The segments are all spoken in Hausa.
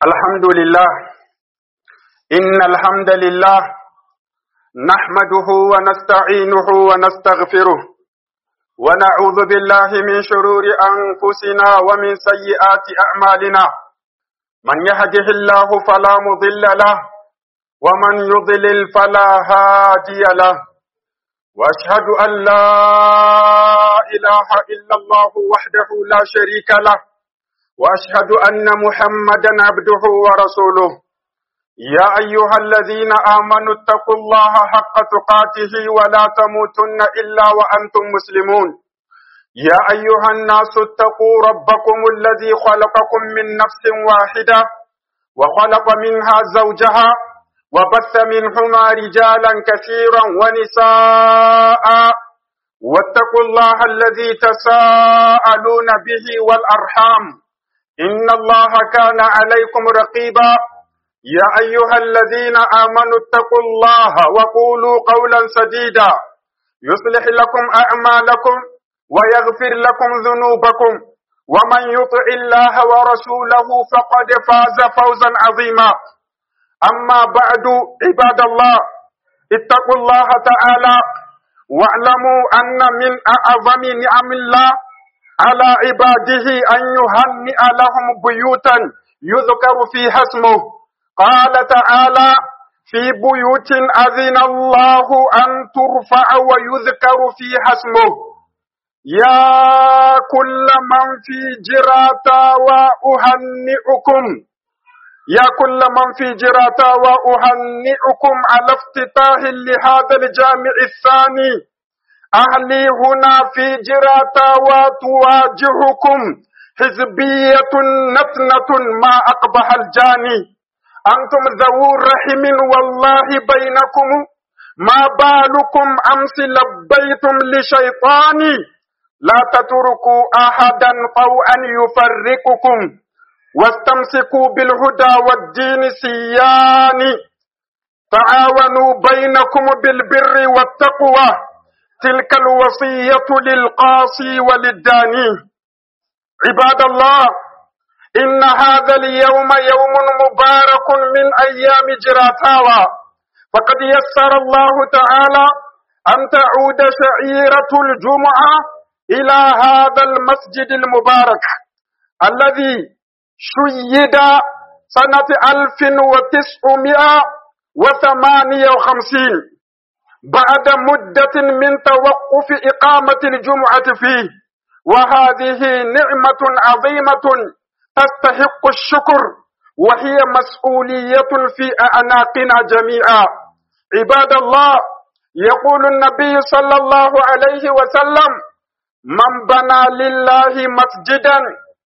الحمد لله. إن الحمد لله نحمده ونستعينه ونستغفره ونعوذ بالله من شرور أنفسنا ومن سيئات أعمالنا. من يهده الله فلا مضل له ومن يضلل فلا هادي له. وأشهد أن لا إله إلا الله وحده لا شريك له، وأشهد أن محمدا عبده ورسوله. يا أيها الذين آمنوا اتقوا الله حق تقاته ولا تموتن إلا وأنتم مسلمون. يا أيها الناس اتقوا ربكم الذي خلقكم من نفس واحدة وخلق منها زوجها وبث منهما رجالا كثيرا ونساء، واتقوا الله الذي تساءلون به والأرحام إن الله كان عليكم رقيبا. يا أيها الذين آمنوا اتقوا الله وقولوا قولا سديدا يصلح لكم أعمالكم ويغفر لكم ذنوبكم، ومن يطع الله ورسوله فقد فاز فوزا عظيما. أما بعد، عباد الله، اتقوا الله تعالى واعلموا أن من أعظم نعم الله على عباده أن يهنئ لهم بيوتا يذكر فيها اسمه. قال تعالى: في بيوت أذن الله أن ترفع ويذكر فيها اسمه. يا كل من في جراتا وأهنئكم وأهنئكم على افتتاح لهذا الجامع الثاني. أهلي هنا في جراتا وتواجهكم حزبية نتنة ما أقبح الجاني. أنتم ذو رحم والله بينكم، ما بالكم أمس لبيتم لشيطاني. لا تتركوا أحدا طوعا يفرقكم، واستمسكوا بالهدى والدين سيان. تعاونوا بينكم بالبر والتقوى، تلك الوصية للقاصي وللداني. عباد الله، إن هذا اليوم يوم مبارك من أيام جراتاوى، فقد يسر الله تعالى أن تعود شعيرة الجمعة إلى هذا المسجد المبارك الذي شيد سنة 1958 بعد مدة من توقف إقامة الجمعة فيه، وهذه نعمة عظيمة تستحق الشكر، وهي مسؤولية في أعناقنا جميعا. عباد الله، يقول النبي صلى الله عليه وسلم: من بنى لله مسجدا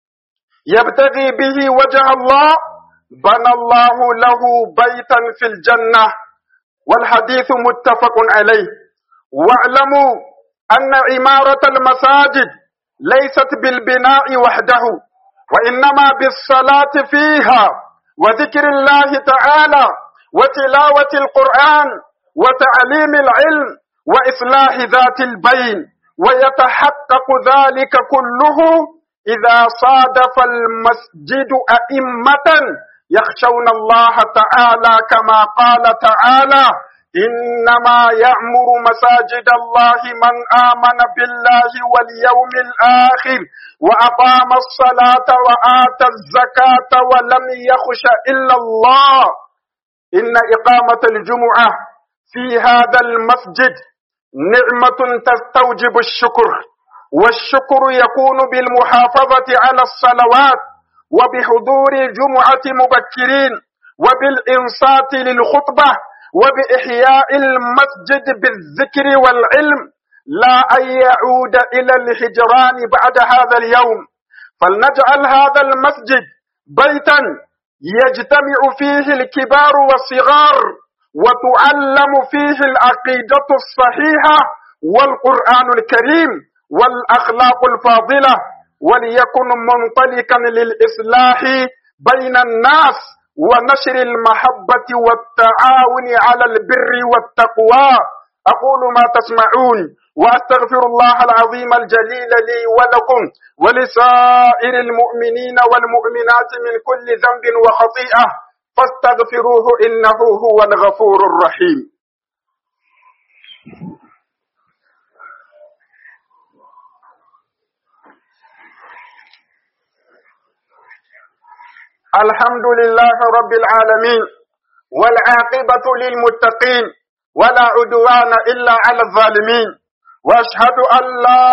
يبتغي به وجه الله بنى الله له بيتا في الجنة. والحديث متفق عليه. واعلموا أن عمارة المساجد ليست بالبناء وحده، وإنما بالصلاة فيها وذكر الله تعالى وتلاوة القرآن وتعليم العلم وإصلاح ذات البين. ويتحقق ذلك كله إذا صادف المسجد أئمة يخشون الله تعالى، كما قال تعالى: إنما يعمر مساجد الله من آمن بالله واليوم الآخر وأقام الصلاة وآتى الزكاة ولم يخش إلا الله. إن إقامة الجمعة في هذا المسجد نعمة تستوجب الشكر، والشكر يكون بالمحافظة على الصلوات وبحضور الجمعة مبكرين وبالإنصات للخطبة وبإحياء المسجد بالذكر والعلم، لا أن يعود إلى الهجران بعد هذا اليوم. فلنجعل هذا المسجد بيتا يجتمع فيه الكبار والصغار وتعلم فيه العقيدة الصحيحة والقرآن الكريم والأخلاق الفاضلة، وليكن منطلقا للإصلاح بين الناس ونشر المحبة والتعاون على البر والتقوى. أقول ما تسمعون وأستغفر الله العظيم الجليل لي ولكم ولسائر المؤمنين والمؤمنات من كل ذنب وخطيئة فاستغفروه إنه هو الغفور الرحيم. الحمد لله رب العالمين والعاقبة للمتقين ولا عدوان إلا على الظالمين، وأشهد أن لا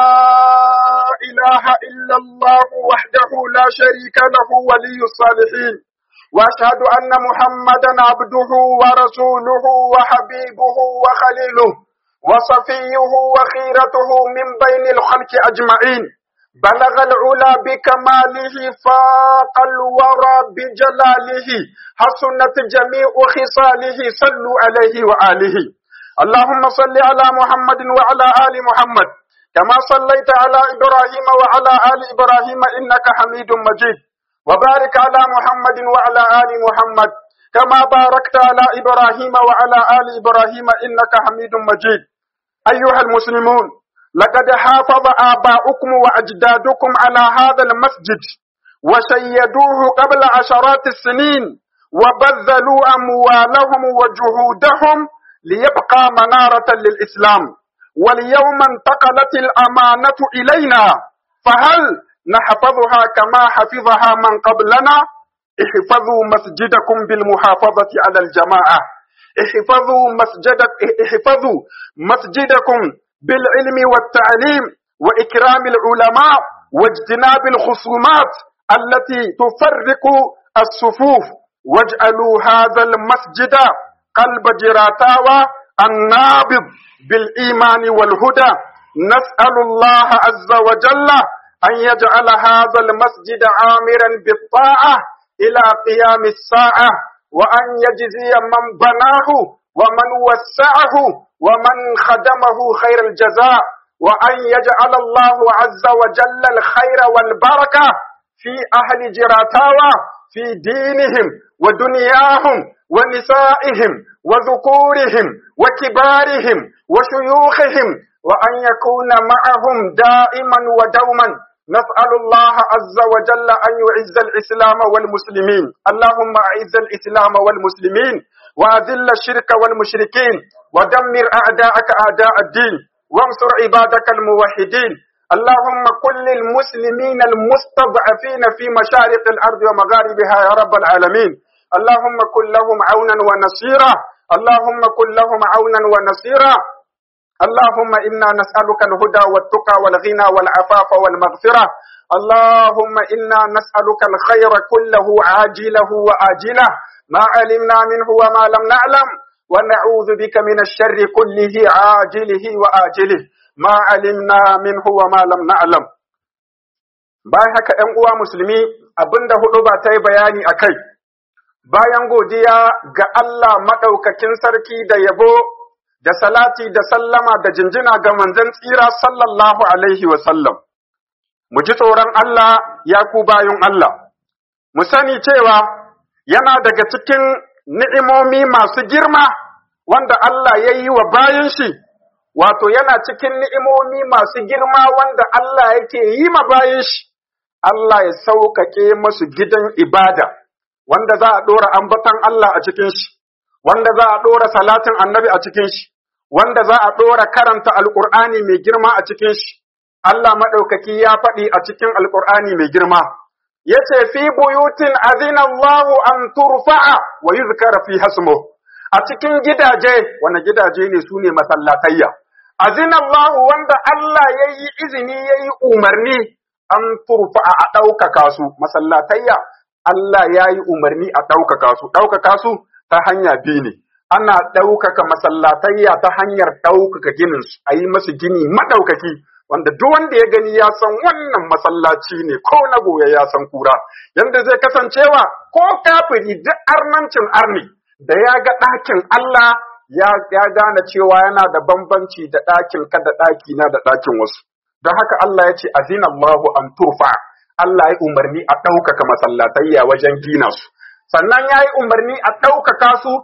إله إلا الله وحده لا شريك له ولي الصالحين، وأشهد أن محمدا عبده ورسوله وحبيبه وخليله وصفيه وخيرته من بين الخلق أجمعين، بلغ العلا بكماله فاق الورى بجلاله، حسنت جميع خصاله، صلوا عليه وآله. اللهم صل على محمد وعلى آل محمد كما صليت على إبراهيم وعلى آل إبراهيم إنك حميد مجيد، وبارك على محمد وعلى آل محمد كما باركت على إبراهيم وعلى آل إبراهيم إنك حميد مجيد. أيها المسلمون، لقد حافظ آباؤكم وأجدادكم على هذا المسجد وشيدوه قبل عشرات السنين وبذلوا أموالهم وجهودهم ليبقى منارة للإسلام، واليوم انتقلت الأمانة إلينا، فهل نحفظها كما حفظها من قبلنا؟ احفظوا مسجدكم بالمحافظة على الجماعة، احفظوا مسجدكم بالعلم والتعليم وإكرام العلماء واجتناب الخصومات التي تفرق الصفوف، واجعلوا هذا المسجد قلب جراتاوى النابض بالإيمان والهدى. نسأل الله عز وجل أن يجعل هذا المسجد عامرا بالطاعة إلى قيام الساعة، وأن يجزي من بناه ومن وسعه ومن خدمه خير الجزاء، وأن يجعل الله عز وجل الخير والبركة في أهل جراتاوى في دينهم ودنياهم ونسائهم وذكورهم وكبارهم وشيوخهم، وأن يكون معهم دائما ودوما. نسأل الله عز وجل أن يعز الإسلام والمسلمين. اللهم أعز الإسلام والمسلمين وأذل الشرك والمشركين ودمر أعداءك أعداء الدين وانصر عبادك الموحدين. اللهم كن للمسلمين المستضعفين في مشارق الأرض ومغاربها يا رب العالمين. اللهم كن لهم عونا ونصيرا، اللهم كن لهم عونا ونصيرا. اللهم إنا نسألك الهدى والتقى والغنى والعفاف والمغفرة. اللهم إنا نسألك الخير كله عاجله وآجله ما علمنا منه وما لم نعلم، ونعوذ بك من الشر كله عاجله وآجله ما علمنا منه وما لم نعلم. bayan haka ‘yan uwa musulmi, abinda hudu ba ta yi bayani a kai, bayan godiya ga Allah maɗaukakin sarki da yabo da salati da sallama da jinjina ga manzon tsira sallallahu alaihi wasallam, mu ji tsoron Allah ya ku bayan Allah, mu sani cewa yana daga cikin ni'imomi masu girma wanda Allah ya yi wa bayan shi, wato yana cikin ni'imomi masu girma wanda Allah yake yi ma bayan shi, Allah ya sauƙaƙe masu gidan ibada, wanda za a ɗora ambatan Allah a cikin shi, wanda za a ɗora salatin annabi a cikin shi, wanda za a ɗora karanta alƙur'ani mai girma a cikin shi. Allah maɗaukaki ya faɗi a cikin alƙur'ani mai girma, yace fi buyutin azina Allahu an turfa'a wa yuzkara fi hasmu. A cikin gidaje, wani gidaje ne su ne masallatayya. Azina Allahu wanda Allah ya yi izini ya yi umarni an turfa'a a ɗaukaka su, masallatayya Allah ya yi umarni a ɗaukaka su ta hanya biyu ne. Ana ɗaukaka masallatayya ta hanyar ɗaukaka gininsu, a yi masu gini maɗaukaki, wanda duk wanda ya gani ya san wannan masallaci ne ko na goya ya san kura, yanda zai kasancewa ko kafiri duk arnancin arni da ya ga ɗakin Allah ya gane cewa yana da bambanci da ɗakin ka da ɗaki na da ɗakin wasu. Don haka Allah ya ce azina Allahu an turfa, Allah ya umarni a ɗaukaka masallatayya wajen gina su, sannan ya yi umarni a ɗaukaka su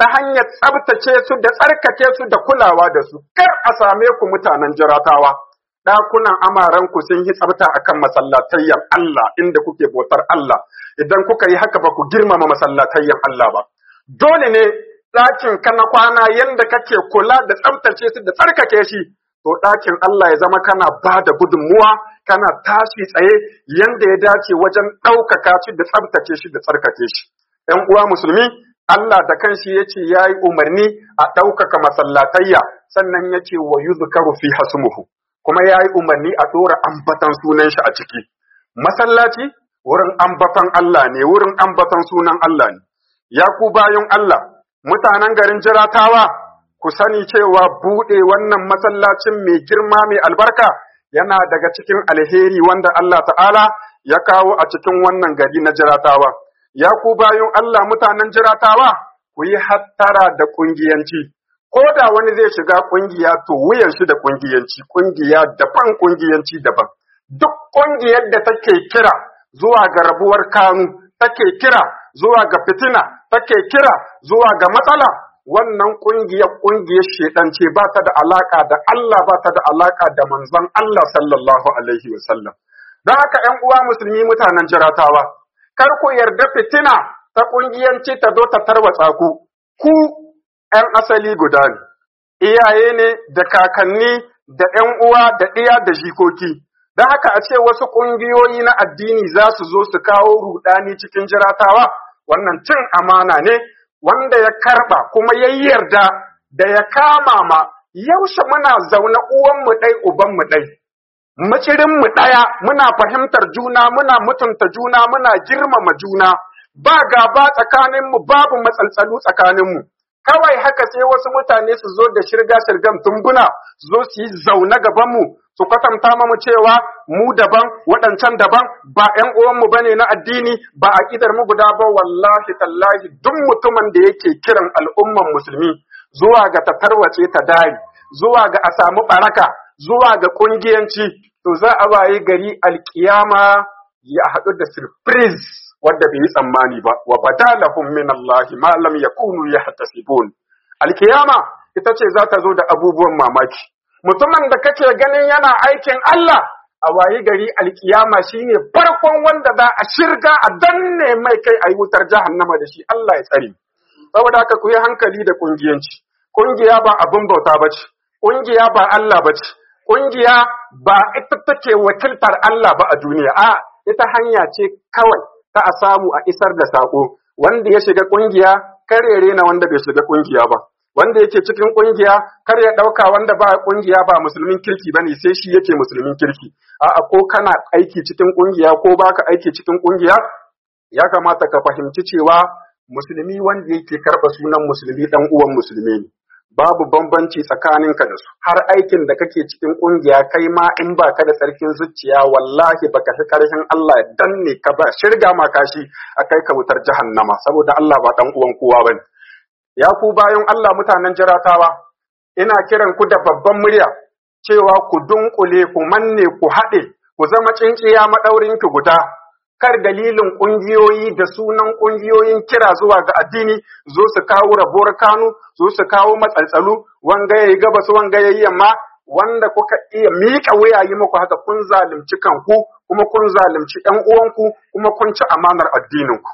ta hanyar tsabtace su da tsarkake su da kulawa da su. Kar a same ku mutanen Jiratawa, ɗakunan amaranku sun yi tsabta akan masallatayyan Allah inda kuke bautar Allah. Idan kuka yi haka ba ku girmama masallatayyan Allah ba. Dole ne ɗakin ka na kwana yanda kake kula da tsabtace su da tsarkake shi, to ɗakin Allah ya zama kana ba da gudunmuwa, kana tashi tsaye yanda ya dace wajen ɗaukaka shi da tsabtace shi da tsarkake shi. ‘Yan uwa musulmi, Allah da kanshi ya ce ya yi umarni a ɗaukaka masallatayya, sannan ya ce wa yuzkaru fi hasmuhu, kuma ya yi umarni a ɗora ambatan sunan shi a ciki. Masallaci wurin ambatan Allah ne, wurin ambatan sunan Allah ne. Ya ku bayan Allah, mutanen garin Jiratawa, ku sani cewa buɗe wannan masallacin mai girma mai albarka yana daga cikin alheri wanda Allah ta'ala ya kawo a cikin wannan gari na Jiratawa. Ya ku bayan Allah mutanen Jiratawa, ku yi hattara da ƙungiyanci. Ko da wani zai shiga ƙungiya to wuyan shi da ƙungiyanci, ƙungiya daban ƙungiyanci daban. Duk ƙungiyar da take kira zuwa ga rabuwar kanu, take kira zuwa ga fitina, take kira zuwa ga matsala, wannan ƙungiyar shedan ce, ba ta da alaka da Allah, ba ta da alaka da manzon Allah sallallahu alaihi wasallam. Don haka ƴan uwa musulmi mutanen Jiratawa, kar ku yarda fitina ta ƙungiyanci ta zo ta tarwatsa ku. Ku ƴan asali guda ne, iyaye ne da kakanni da ƴan uwa da ɗiya da jikoki. Don haka a ce wasu ƙungiyoyi na addini za su zo su kawo ruɗani cikin Jiratawa, wannan cin amana ne wanda ya karɓa kuma ya yarda da ya kama ma yaushe muna zaune uwanmu ɗai ubanmu ɗai. Macirinmu ɗaya, muna fahimtar juna, muna mutunta juna, muna girmama juna, ba gaba tsakaninmu, babu matsaltsalu tsakaninmu. Kawai haka sai wasu mutane su zo da shirga-shirgan tumbuna, su zo su yi zaune gabanmu, su kwatanta mu cewa mu daban, waɗancan daban, ba ‘yan uwanmu ba ne na addini, ba aƙidar mu guda ba, wallahi tallahi duk mutumin da yake kiran al'umman musulmi zuwa ga ta tarwace ta dari, zuwa ga a samu ɓaraka, zuwa ga ƙungiyanci, to za a waye gari alƙiyama ya haɗu da surprise wadda bai yi tsammani ba, wa badalahum min Allah ma lam yakunu yahtasibun. Alƙiyama ita ce za ta zo da abubuwan mamaki. Mutumin da kake ganin yana aikin Allah, a waye gari alƙiyama shine farkon wanda za a shirga a danne mai kai a yi wutar jahannama da shi, Allah ya tsare. Saboda haka ku yi hankali da ƙungiyanci. Ƙungiya ba abin bauta ba ce, ƙungiya ba Allah ba ce, ƙungiya ba ita take wakiltar Allah ba a duniya, a ita hanya ce kawai ta a samu a isar da saƙo. Wanda ya shiga ƙungiya kar ya rena wanda bai shiga ƙungiya ba, wanda yake cikin ƙungiya kar ya ɗauka wanda ba ƙungiya ba musulmin kirki ba ne sai shi yake musulmin kirki. A'a, ko kana aiki cikin ƙungiya ko baka aiki cikin ƙungiya, ya kamata ka fahimci cewa musulmi wanda yake karɓa sunan musulmi ɗan uwan musulmi ne. Babu bambanci tsakaninka da su, har aikin da kake cikin ƙungiya kai ma in ba ka da tsarkin zuciya wallahi baka fi ƙarfin Allah ya danne ka ba shirga ma kashi a kai ka wutar jahannama, saboda Allah ba ɗan uwan kowa bane. Ya ku bayan Allah mutanen Jiratawa, ina kiran ku da babban murya cewa ku dunkule, ku manne, ku haɗe, ku zama tsinciya maɗaurin ki guda. Kar dalilin ƙungiyoyi da sunan ƙungiyoyin kira zuwa ga addini zo su kawo rabuwar kanu, zo su kawo matsaltsalu, wanga yayi gabas wanga yayi yamma, wanda kuka iya miƙa wuya yi muku haka kun zalunci kanku, kuma kun zalunci ƴan uwanku, kuma kun ci amanar addininku.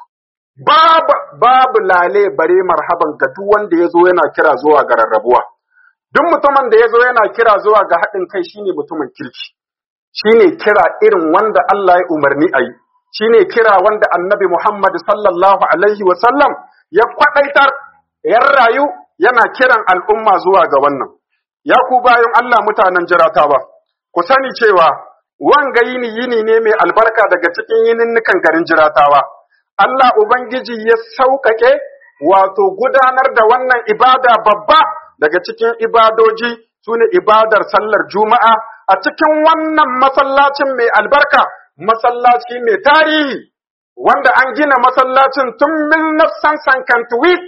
Babu lale bare marhaban ga duk wanda ya zo yana kira zuwa ga rarrabuwa. Duk mutumin da ya zo yana kira zuwa ga haɗin kai shine mutumin kirki, shine kira irin wanda Allah ya umarni a yi. Shine kira wanda Annabi Muhammad sallallahu alaihi wasallam ya kwadaitar, ya rayu yana kiran al'umma zuwa ga wannan. Ya ku bayan Allah mutanen Jiratawa, ku sani cewa wanga yini ne mai albarka daga cikin yininnikan garin Jiratawa. Allah Ubangiji ya sauƙaƙe wato gudanar da wannan ibada babba daga cikin ibadoji sune ibadar sallar Juma'a a cikin wannan masallacin mai albarka. Masallaci mai tarihi wanda an gina masallacin tun 1958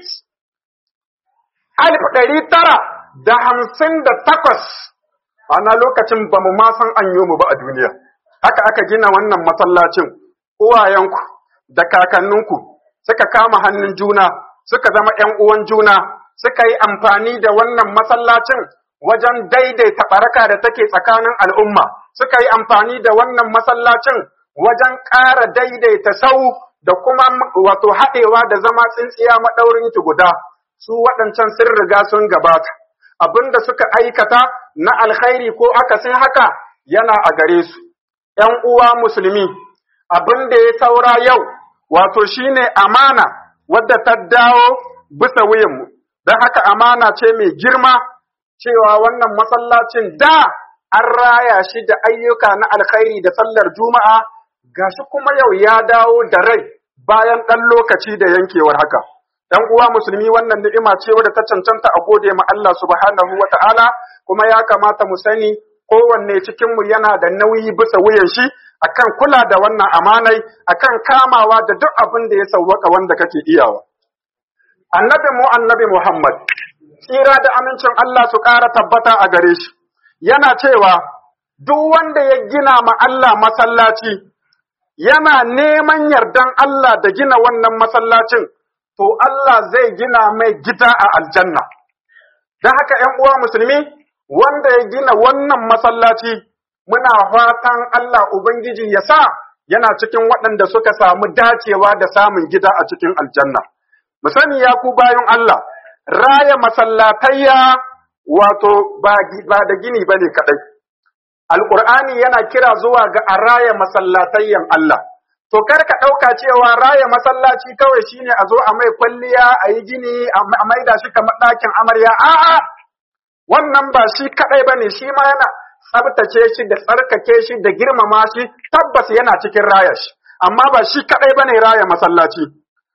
ana lokacin ba mu ma san an yi mu ba a duniya. Haka aka gina wannan masallacin, uwayenku da kakanninku suka kama hannun juna suka zama ‘yan uwan juna, suka yi amfani da wannan masallacin wajen daidaita ɓaraka da take tsakanin al'umma, suka yi amfani da wannan masallacin wajen ƙara daidaita sau da kuma wato haɗewa da zama tsintsiya maɗaurin ki guda, su waɗancan sun riga sun gabata. Abin da suka aikata na alkhairi ko akasin haka yana a gare su. ‘Yan uwa musulmi, abin da ya saura yau, wato shine amana wadda ta dawo bisa wuyanmu, don haka amana ce mai girma cewa wannan masallacin da an raya shi da ayyuka na alkhairi da sallar juma'a, gashi kuma yau ya dawo da rai bayan ɗan lokaci da yankewar haka. ‘Yan uwa musulmi, wannan ni'ima ce wadda ta cancanta a gode ma Allah subhanahu wa ta'ala, kuma ya kamata mu sani kowanne cikinmu yana da nauyi bisa wuyan shi akan kula da wannan amanai, akan kamawa da duk abin da ya sauwaka wanda kake iyawa. Annabi Muhammad, tsira da amincin Allah su ƙara tabbata a gare shi, yana cewa duk wanda ya gina ma Allah masallaci, yana neman yardan Allah da gina wannan masallacin, to Allah zai gina mai gida a aljanna. Don haka ‘yan uwa musulmi, wanda ya gina wannan masallaci, muna fatan Allah Ubangiji ya sa yana cikin waɗanda suka samu dacewa da samun gida a cikin aljanna. Mu sani ya ku bayan Allah, raya masallatayya wato ba da gini ba ne kaɗai. Alƙur'ani yana kira zuwa ga a raya masallatayyan Allah. To kar ka ɗauka cewa raya masallaci kawai shine a zo a mai kwalliya, a yi gini, a maida shi kamar ɗakin amarya. A'a, wannan ba shi kaɗai ba ne, shi ma yana tsabtace shi da tsarkake shi da girmama shi, tabbas yana cikin raya shi, amma ba shi kaɗai ba ne raya masallaci.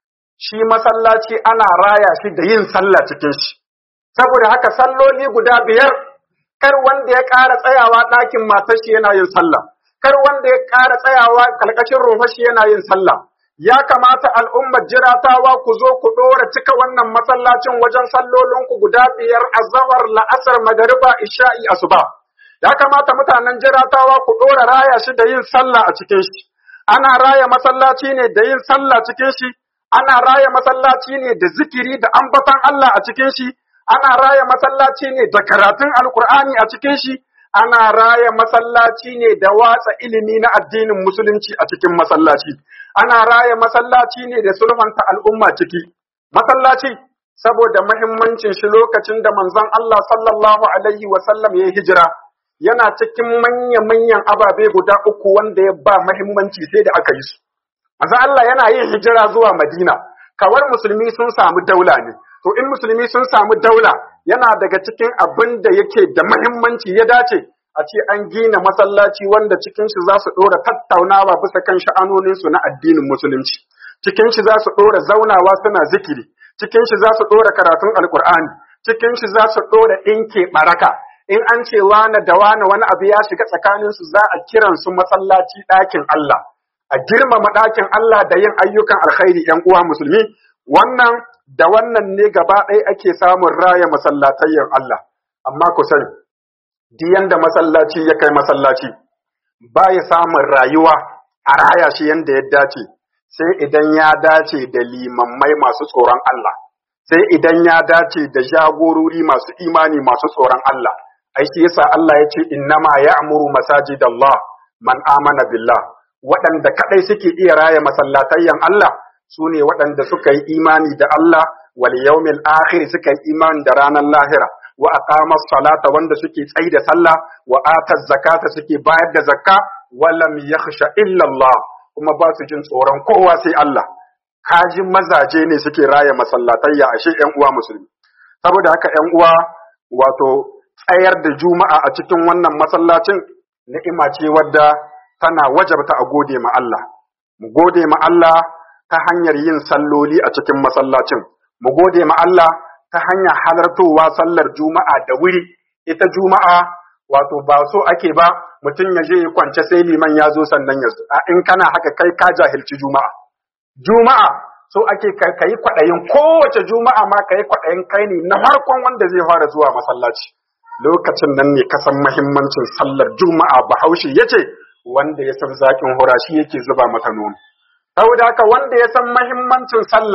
Shi masallaci ana raya shi da yin sallah cikin shi. Saboda haka salloli guda 5, kar wanda ya ƙara tsayawa ɗakin matar shi yana yin sallah. Kar wanda ya ƙara tsayawa kalkashin rufashi yana yin sallah. Ya kamata al'ummar jiratawa ku zo ku ɗora cika wannan masallacin wajen sallolinku guda 5 azhar, la'asar, magariba, isha'i, asuba. Ya kamata mutanen jiratawa ku ɗora raya shi da yin sallah a cikin shi. Ana raya masallaci ne da yin sallah cikin shi, ana raya masallaci ne da zikiri da ambatan Allah a cikin shi, ana raya masallaci ne da karatun Alƙur'ani a cikin shi, ana raya masallaci ne da watsa ilimi na addinin musulunci a cikin masallaci, ana raya masallaci ne da sulhunta al'umma ciki. Masallaci, saboda muhimmancin shi lokacin da manzon Allah sallallahu alaihi wa sallam ya hijira, yana cikin manya-manyan ababe guda 3 wanda ya ba muhimmanci sai da aka yi su. Manzon Allah yana yin hijira zuwa Madina, kawar musulmi sun samu daula ne. To in musulmi sun samu daula, yana daga cikin abin da yake da muhimmanci ya dace a ce an gina masallaci wanda cikin shi za su ɗora tattaunawa bisa kan sha'anoninsu na addinin musulunci. Cikin shi za su ɗora zaunawa suna zikiri, cikin shi za su ɗora karatun Alƙur'ani, cikin shi za su ɗora ɗinke ɓaraka. In an ce wane da wane wani abu ya shiga tsakaninsu za a kiransu masallaci ɗakin Allah. A girmama ɗakin Allah da yin ayyukan alkhairi ‘yan uwa musulmi, wannan da wannan ne gaba ɗaya ake samun raya masallatayyan Allah. Amma ku sani, duk yanda masallaci ya kai masallaci, ba ya samun rayuwa a raya shi yanda ya dace, sai idan ya dace da limammai masu tsoron Allah, sai idan ya dace da jagorori masu imani masu tsoron Allah. Ai shi yasa Allah ya ce innama ya'muru masajidallah man amana billah. Waɗanda kaɗai suke iya raya masallatayyan Allah su ne waɗanda suka yi imani da Allah wal yawmil akhir, suka yi imani da ranar lahira, wa aqamas salata, wanda suke tsayi da sallah, wa ataz zakata, suke bayar da zakka, wa lam yakhsha illa Allah, kuma ba su jin tsoron kowa sai Allah. Kaji mazaje ne suke raya masallatayya, ashe ƴan uwa musulmi. Saboda haka ƴan uwa, wato tsayar da juma'a a cikin wannan masallacin ni'ima ce wadda tana wajabta a gode ma Allah. Mu gode ma Allah ta hanyar yin salloli a cikin masallacin. Mu gode ma Allah ta hanyar halartowa sallar juma'a da wuri. Ita juma'a wato ba so ake ba mutum ya je ya kwance sai liman ya zo sannan ya zo. In kana haka kai ka jahilci juma'a. Juma'a so ake kai kwaɗayin kowace juma'a ma kai kwaɗayin kai ne na farkon wanda zai fara zuwa masallaci. Lokacin nan ne ka san muhimmancin sallar juma'a. Bahaushe yace wanda ya san zakin hura shi yake zuba mata nono. Saboda haka wanda ya san muhimmancin sallah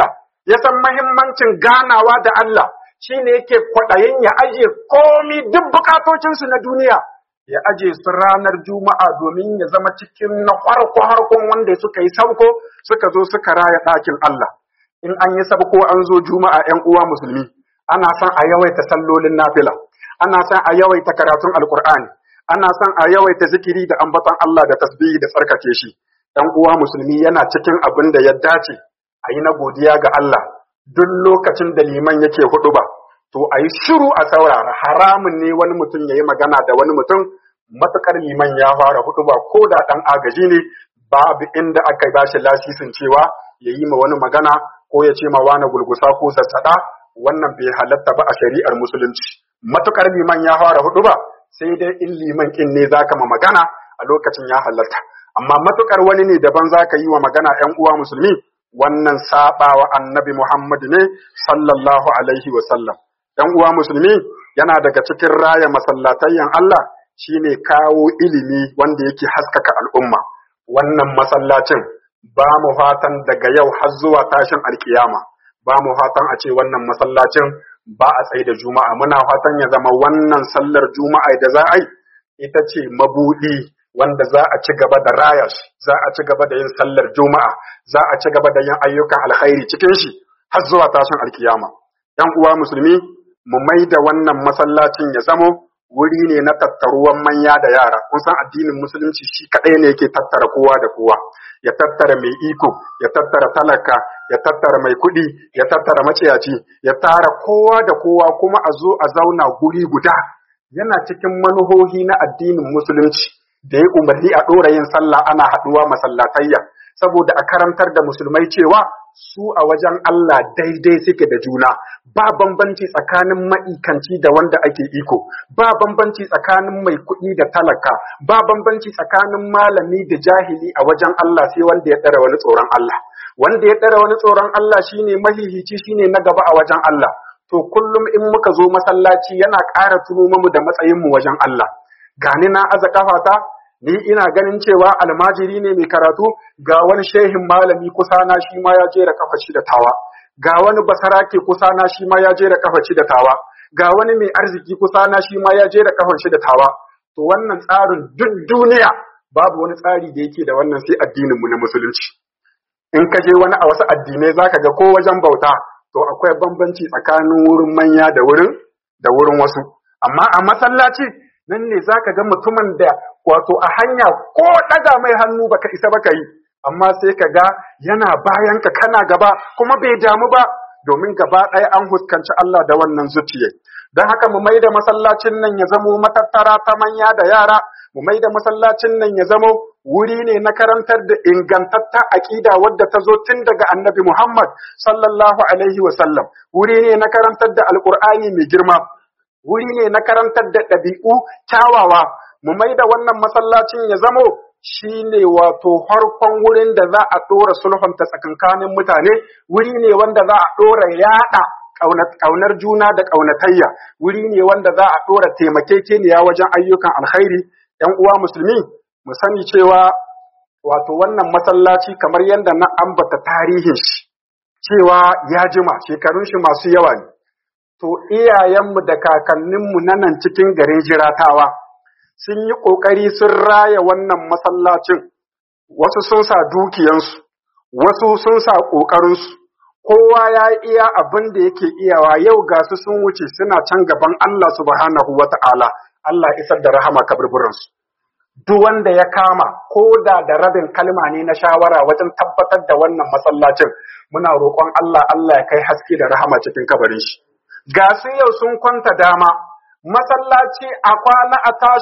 ya san mahimmancin ganawa da Allah, shine yake kwaɗayin ya aje komi duk bukatocinsu na duniya, ya aje su ranar Juma'a domin ya zama cikin na harkon wanda suka yi sauko suka zo suka raya ɗakin Allah. In an yi sabko an zo Juma'a ‘yan uwa musulmi, ana son a yawaita sallolin nafila, ana son a yawaita karatun Alƙur'ani, ana son a yawaita zikiri da ambaton Allah da tasbihi da tsarkake shi. ‘Yan uwa musulmi yana cikin abin da ya dace a yi na godiya ga Allah duk lokacin da liman yake huɗuba. To a yi shiru a saurara, haramun ne wani mutum ya yi magana da wani mutum matuƙar liman ya fara huɗuba ko da ɗan agaji ne, babu inda aka ba shi lasisin cewa ya yi ma wani magana ko ya ce ma wani gulgusa ko sassaɗa, wannan bai halatta ba a shari'ar musulunci. Matuƙar liman ya fara huɗuba, sai dai in liman ƙin ne za ka ma magana a lokacin ya halatta. Amma matuƙar wani ne daban za ka yi wa magana ‘yan uwa musulmi, wannan saɓawa annabi Muhammad ne sallallahu alaihi wa sallam. ‘Yan uwa musulmi, yana daga cikin raya masallatayyan Allah shine kawo ilimi wanda yake haskaka al'umma. Wannan masallacin ba mu fatan daga yau har zuwa tashin alkiyama, ba mu fatan a ce wannan masallacin ba a tsaye da Juma'a. Muna fatan ya zama wannan sallar Juma'a da za a yi ita ce mabuɗi wanda za a ci gaba da raya shi, za a ci gaba da yin sallar Juma'a, za a ci gaba da yin ayyukan alkhairi cikin shi har zuwa tashin alkiyama. ‘Yan uwa musulmi, mu mai da wannan masallacin ya zamo wuri ne na tattaruwan manya da yara. Kun san addinin musulunci shi kaɗai ne yake tattara kowa da kowa, ya tattara mai iko, ya tattara talaka, ya tattara mai kuɗi, ya tattara maciyaci, ya tara kowa da kowa kuma a zo a zauna guri guda. Yana cikin manuhohi na addinin musulunci da ya umarni a ɗora yin sallah ana haɗuwa masallatayya, saboda a karantar da musulmai cewa su a wajen Allah daidai suke da juna, ba bambanci tsakanin ma'ikanci da wanda ake iko, ba bambanci tsakanin mai kuɗi da talaka, ba bambanci tsakanin malami da jahili a wajen Allah, sai wanda ya ɗara wani tsoron Allah. Wanda ya ɗara wani tsoron Allah shine mahihici, shine na gaba a wajen Allah. To kullum in muka zo masallaci yana ƙara tuno mu da matsayinmu wajen Allah. Gani na aza kafata, ni ina ganin cewa almajiri ne mai karatu, ga wani shehin malami kusa na shi ma ya jera kafa shi da tawa, ga wani basarake kusa na shi ma ya jera kafa shi da tawa, ga wani mai arziki kusa na shi ma ya jera kafan shi da tawa. To wannan tsarin duk duniya babu wani tsari da yake da wannan sai addinin mu na musulunci. In ka je wani a wasu addinai zaka ga ko wajen bauta to akwai bambanci tsakanin wurin manya da wurin wasu. Amma a masallaci nan ne zaka ga mutumin da wato a hanya ko ɗaga mai hannu baka isa baka yi, amma sai ka ga yana bayan ka kana gaba kuma bai damu ba, domin gaba ɗaya an huskanci Allah da wannan zuciya. Don haka mu mai da masallacin nan ya zamo matattara ta manya da yara, mu mai da masallacin nan ya zamo wuri ne na karantar da ingantatta aƙida wadda ta zo tun daga annabi Muhammad sallallahu alaihi wa sallam, wuri ne na karantar da alƙur'ani mai girma, wuri ne na karantar da ɗabi'u kyawawa. Mu mai da wannan masallacin ya zamo shi ne wato harkon wurin da za a ɗora sulhunta tsakankanin mutane, wuri ne wanda za a ɗora yaɗa ƙaunar juna da ƙaunatayya, wuri ne wanda za a ɗora taimakekeniya wajen ayyukan alkhairi. ‘Yan uwa musulmi, mu sani cewa wato wannan masallaci kamar yadda na ambata tarihin shi, cewa ya jima shekarun shi masu yawa ne. To iyayenmu da kakanninmu na nan cikin garin Jiratawa sun yi ƙoƙari sun raya wannan masallacin, wasu sun sa dukiyansu, wasu sun sa ƙoƙarinsu, kowa ya iya abin da yake iyawa. Yau ga su sun wuce suna can gaban Allah subhanahu wa ta'ala, Allah isar da rahama kaburburansu. Duk wanda ya kama ko da rabin kalma ne na shawara wajen tabbatar da wannan masallacin, muna roƙon Allah ya kai haske da rahama cikin kabarin shi. Ga su yau sun kwanta dama, masallaci a kwana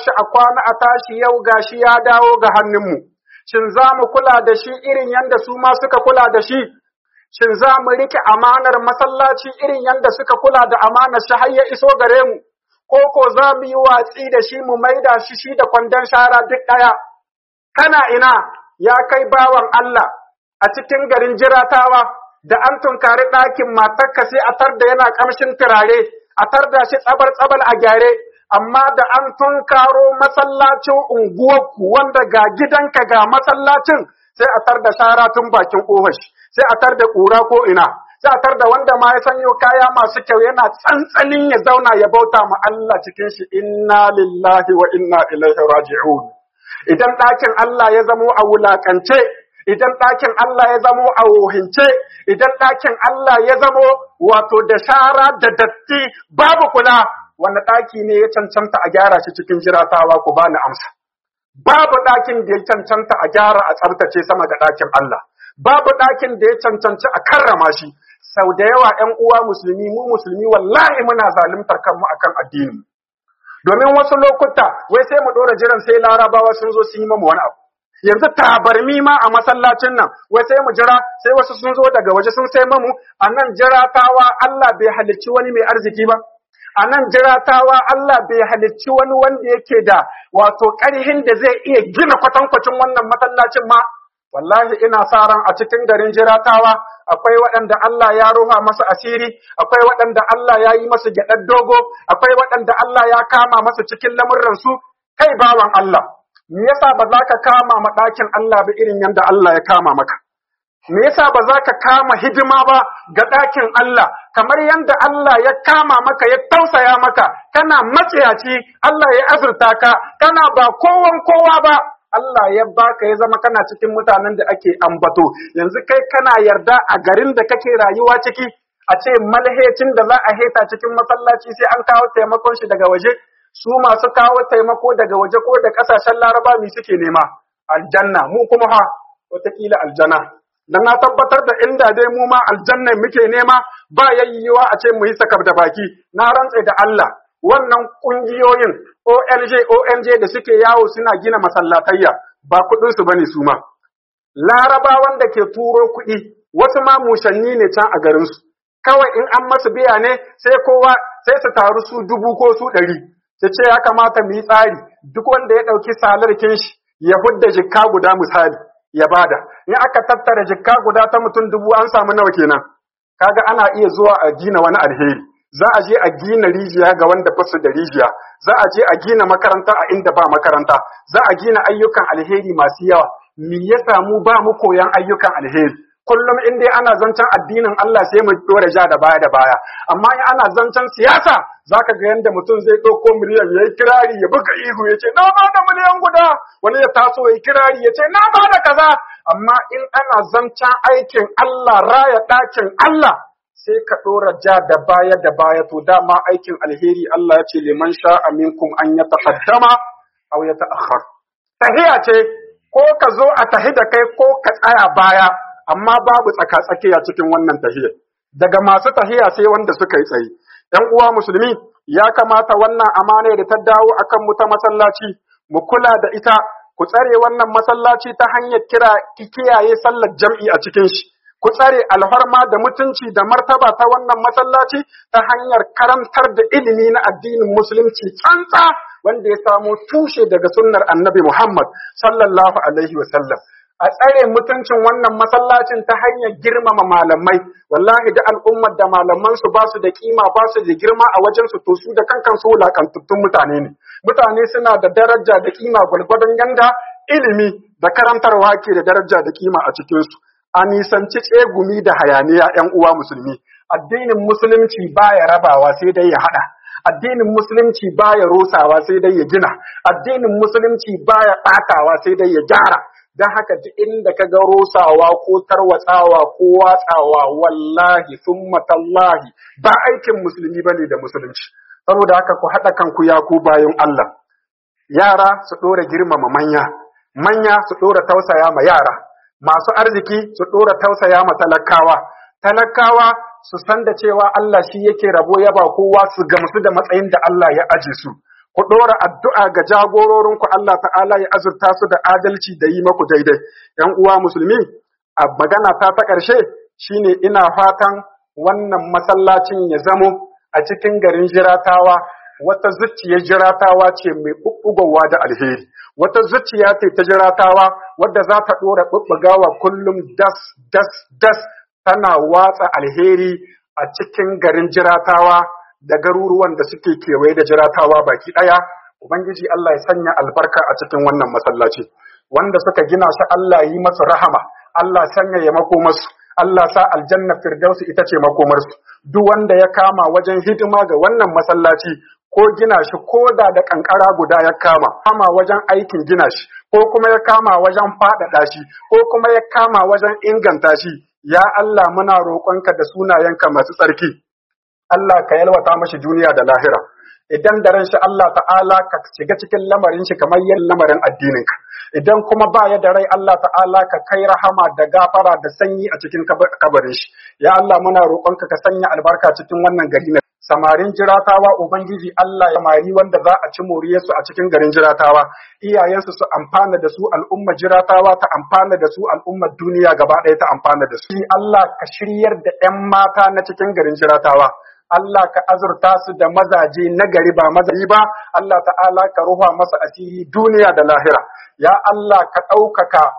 a tashi yau gashi ya dawo ga hannunmu. Shin za mu kula da shi irin yanda su ma suka kula da shi? Shin za mu rike amanar masallaci irin yanda suka kula da amanar shi har ya iso gare mu? Ko za mu yi watsi da shi mu maida shi da kwandon shara duk ɗaya? Kana ina ya kai bawan Allah a cikin garin Jiratawa, da an tunkari ɗakin matarka sai a tar da yana ƙamshin turare, a tarda shi tsabar a gyare, amma da an tunkaro masallacin unguwarku wanda ga gidanka ga masallacin, sai a tarda shara tun bakin ƙofar shi, sai a tarda ƙura ko ina, sai a tar da wanda ma ya sanyo kaya masu kyau yana tsantsanin ya zauna ya bauta ma Allah cikin shi, inna lillahi wa inna ilaihi raji'un. Idan ɗakin Allah ya zamo a wulakance, idan ɗakin Allah ya zamo a wohince, idan ɗakin Allah ya zamo wato da shara da datti babu kula, wanda ɗaki ne ya cancanta a gyara shi cikin jiratawa, ku bani amsa. Babu ɗakin da ya cancanta a gyara a tsabtace sama da ɗakin Allah. Babu ɗakin da ya cancanci a karrama shi. Sau da yawa ‘yan uwa musulmi, mu musulmi wallahi muna zaluntar kanmu akan addini. Domin wasu lokuta, wai sai mu ɗora jiran sai larabawa sun zo su yi mamu wani abu. Yanzu tabarmi ma a masallacin nan, wai sai mu jira sai wasu sun zo daga waje sun sai mamu, a nan jiratawa Allah bai halicci wani mai arziki ba. A nan jiratawa Allah bai halicci wani wanda yake da wato ƙarhin da zai iya gina kwatankwacin wannan masallacin ma. Wallahi ina sa ran a cikin garin jiratawa akwai waɗanda Allah ya ruha masa asiri, akwai waɗanda Allah ya yi masa gyaɗar dogo, akwai waɗanda Allah ya kama masa cikin lamurransu. Kai bawan Allah, me yasa ba za ka kama ma ɗakin Allah ba irin yadda Allah ya kama maka? Me yasa ba za ka kama hidima ba ga ɗakin Allah kamar yadda Allah ya kama maka ya tausaya maka, kana matsiyaci Allah ya azurta ka, kana ba kowa ba, Allah ya baka ya zama kana cikin mutanen da ake ambato. Yanzu kai kana yarda a garin da kake rayuwa ciki a ce malhecin da za a heta cikin masallaci sai an kawo taimakon shi daga waje? Su masu kawo taimako daga waje ko da ƙasashen Laraba mi suke nema? Aljanna, mu kuma wataƙila aljanna. Dan na tabbatar da inda dai mu ma aljanna muke nema ba yayyuwa a ce mu yi sakar da baki. Na rantse da Allah, wannan kungiyoyin ONG da suke yawo suna gina masallatayya ba kuɗin su bane su ma. Larabawan da ke turo kuɗi wasu ma mushanni ne can a garin su. Kawai in an masu biya ne sai su taru su 1000 ko su 100. Ta ce ya kamata mu yi tsari duk wanda ya ɗauki salarkin shi ya hudda jikka guda misali ya bada. In aka tattara jikka guda ta mutum 1000 an samu nawa kenan? Kaga ana iya zuwa a gina wani alheri. Za a je a gina rijiya ga wanda ba su da rijiya, za a je a gina makaranta a inda ba makaranta, za a gina ayyukan alheri masu yawa. Me ya samu ba mu koyan ayyukan alheri? Kullum in dai ana zancen addinin Allah sai mu dora ja da baya, amma in ana zancen siyasa zaka ga yanda mutum zai ɗauko miliyan yayi kirari ya buga ihu ya ce na ba da miliyan guda, wani ya taso yayi kirari ya ce na ba da kaza. Amma in ana zancen aikin Allah, raya ɗakin Allah, sai ka ɗora ja da baya to dama aikin alheri Allah ya ce liman sha'a minkum an yataqaddama aw yata'akhkhar. Tahiya ce ko ka zo a tahi da kai ko ka tsaya baya, amma babu tsaka-tsakiya cikin wannan tahiya. Daga masu tahiya sai wanda suka yi tsaye. ‘Yan uwa musulmi, ya kamata wannan amana da ta dawo akan mu ta masallaci, mu kula da ita, ku tsare wannan masallaci ta hanyar kiyaye sallar jam'i a cikin shi. Ku tsare alfarma da mutunci da martaba ta wannan masallaci ta hanyar karantar da ilimi na addinin musulunci tsantsa wanda ya samo tushe daga sunnar annabi Muhammad sallallahu alaihi wasallam. A tsare mutuncin wannan masallacin ta hanyar girmama malamai. Wallahi da al'ummar da malaman su ba su da kima, ba su da girma a wajen su, to su da kankan su wulakantattun mutane ne. Mutane suna da daraja da kima gwargwadon yanda ilimi da karantarwa ke da daraja da kima a cikin su. A nisanci tsegumi da hayaniya ‘yan uwa musulmi. Addinin musulunci baya rabawa sai dai ya haɗa. Addinin musulunci baya rusawa sai dai ya gina. Addinin musulunci baya ɓatawa sai dai ya gyara. Don haka duk inda ka ga rusawa ko tarwatsawa ko watsawa wallahi summa tallahi ba aikin musulmi bane da musulunci. Saboda haka ku haɗa kanku ya ku bayan Allah. Yara su ɗora girmama manya, manya su ɗora tausaya ma yara. Masu arziki su ɗora tausaya ma talakawa, talakawa su san da cewa Allah shi yake rabo ya ba kowa, su gamsu da matsayin da Allah ya aje su. Ku ɗora addu'a ga jagororinku Allah ta'ala ya azurta su da adalci da yi maku daidai. ‘Yan uwa musulmi, a magana ta ƙarshe shine ina fatan wannan masallacin ya zamo a cikin garin Jiratawa wata zuciyar Jiratawa ce mai ɓuɓɓugowa da alheri. Wata zuciya ce ta Jiratawa wadda za ta ɗora ɓuɓɓugawa kullum das tana watsa alheri a cikin garin Jiratawa da garuruwan da suke kewaye da Jiratawa baki ɗaya. Ubangiji Allah ya sanya albarka a cikin wannan masallaci. Wanda suka gina shi Allah yi masu rahama, Allah sanya ya mako masu, Allah sa aljanna firdausi ita ce makomarsu. Duk wanda ya kama wajen hidima ga wannan masallaci ko gina shi ko da kankara guda ya kama wajen aikin gina shi ko kuma ya kama wajen faɗaɗa shi ko kuma ya kama wajen inganta shi, ya Allah muna roƙonka da sunayenka masu tsarki, Allah ka yalwata mashi duniya da lahira. Idan da ran shi Allah ta'ala ka shiga cikin lamarin shi kamar yin lamarin addininka. Idan kuma ba ya da rai Allah ta'ala ka kai rahama da gafara da sanyi a cikin kabarin shi. Ya Allah muna roƙonka ka sanya albarka cikin wannan gari na samarin jiratawa. Ubangiji Allah ya mari wanda za a ci moriyarsu a cikin garin jiratawa, iyayensu su amfana da su, al'ummar jiratawa ta amfana da su, al'ummar duniya gaba ɗaya ta amfana da su. Allah ka shiryar da 'yan mata na cikin garin jiratawa. Allah ka azurta su da mazaje na gari ba mazaji ba, Allah ta'ala ka ruha masa asiri duniya da lahira. Ya Allah ka ɗaukaka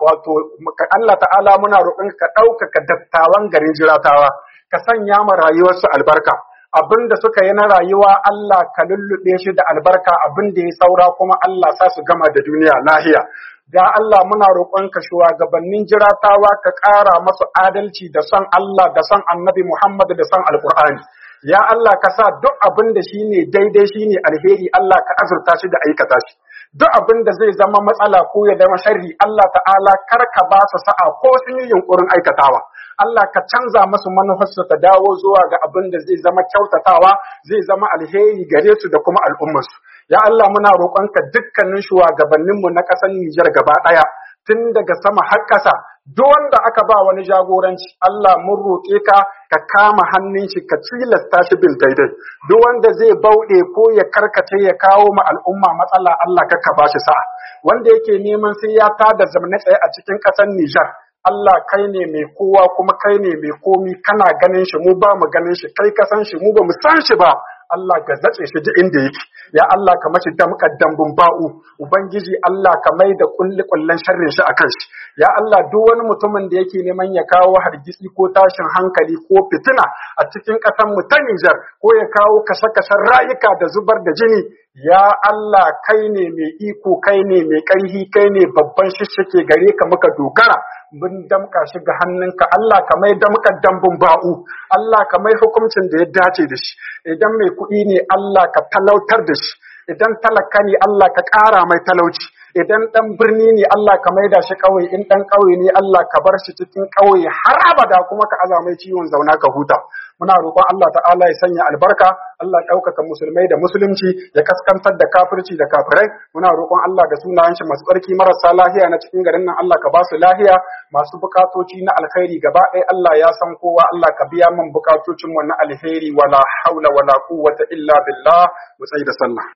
Allah ta'ala muna roƙon ka ɗaukaka dattawan garin jiratawa, ka sanya ma rayuwarsu albarka. Abin da suka yi na rayuwa Allah ka lullube shi da albarka, abin da ya saura kuma Allah sa su gama da duniya lahiya. Ya Allah muna roƙonka shugabannin jiratawa ka ƙara masu adalci da son Allah da son Annabi Muhammad da son Alƙur'ani. Ya Allah ka sa duk abin da shine daidai shine alheri, Allah ka azurta shi da aikata shi. Duk abin da zai zama matsala ko ya zama sharri, Allah ta'ala kar ka ba su sa'a ko sun yi yunkurin aikatawa. Allah ka canza masu manufarsu ta dawo zuwa ga abin da zai zama kyautatawa, zai zama alheri gare su da kuma al'ummarsu. Ya Allah muna roƙonka dukkanin shugabanninmu na ƙasar Nijar gaba ɗaya, tun daga sama har ƙasa, duk wanda aka ba wani jagoranci, Allah mun roƙe ka ka kama hannun shi ka cilasta shi bil daidai. Duk wanda zai bauɗe ko ya karkace ya kawo ma al'umma matsala, Allah ka ba shi sa'a. Wanda yake neman sai ya tada zamne tsaye a cikin ƙasar Nijar, Allah kai ne mai kowa kuma kai ne mai komi, kana ganin shi mu ba mu ganin shi, kai ka san shi mu ba mu san shi ba. Allah ka zace shi duk inda yake. Ya Allah ka mashi damƙar dambun ba'u. Ubangiji Allah ka mai da kullen sharrin shi akan shi. Ya Allah duk wani mutumin da yake neman ya kawo hargitsi ko tashin hankali ko fitina a cikin ƙasar mu ta Nijar, ko ya kawo kashe-kashen rayuka da zubar da jini, ya Allah kai ne mai iko, kai ne mai ƙarfi, kai ne babban shishike gare ka muka dogara. Mun damƙa shi ga hannunka, Allah ka mai damƙar dambun ba'u, Allah ka mai hukuncin da ya dace da shi. Idan mai kuɗi ne Allah ka talautar da shi, idan talaka ne Allah ka ƙara mai talauci, idan ɗan birni ne Allah ka maida shi ƙauye, in ɗan ƙauye ne Allah ka bar shi cikin ƙauye har abada, kuma ka aza mai ciwon zauna ka huta. Muna roƙon Allah ta'ala ya sanya albarka, Allah ya ɗaukaka musulmai da musulunci, ya kaskantar da kafirci da kafirai. Muna roƙon Allah da sunayen shi masu tsarki, marasa lahiya na cikin garin nan Allah ka ba su lahiya, masu bukatoci na alkhairi gaba ɗaya Allah ya san kowa, Allah ka biya min bukatocin mu na alheri, wala haula wala quwwata illa billah. Mu tsaya da sallah.